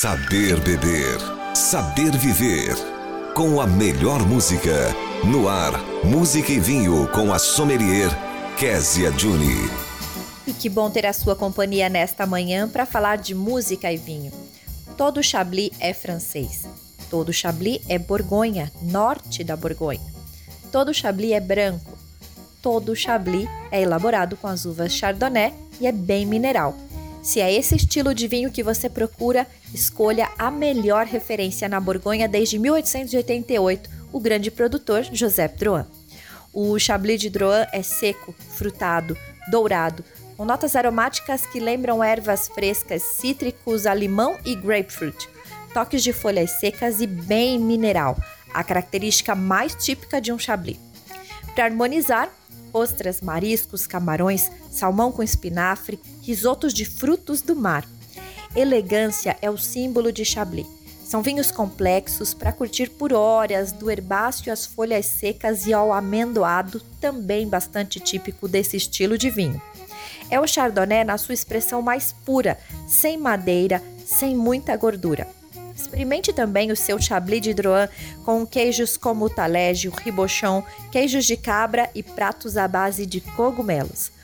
Saber beber, saber viver. Com a melhor música. No ar, música e vinho com a sommelier Kézia Juni. E que bom ter a sua companhia nesta manhã para falar de música e vinho. Todo Chablis é francês. Todo Chablis é Borgonha, norte da Borgonha. Todo Chablis é branco. Todo Chablis é elaborado com as uvas Chardonnay e é bem mineral. Se é esse estilo de vinho que você procura, escolha a melhor referência na Borgonha desde 1888, o grande produtor Joseph Drouhin. O Chablis de Drouhin é seco, frutado, dourado, com notas aromáticas que lembram ervas frescas, cítricos a limão e grapefruit, toques de folhas secas e bem mineral, a característica mais típica de um Chablis. Para harmonizar, ostras, mariscos, camarões, salmão com espinafre, risotos de frutos do mar. Elegância é o símbolo de Chablis. São vinhos complexos para curtir por horas, do herbáceo às folhas secas e ao amendoado, também bastante típico desse estilo de vinho. É o Chardonnay na sua expressão mais pura, sem madeira, sem muita gordura. Experimente também o seu Chablis de Drouhin com queijos como o talege, o ribochon, queijos de cabra e pratos à base de cogumelos.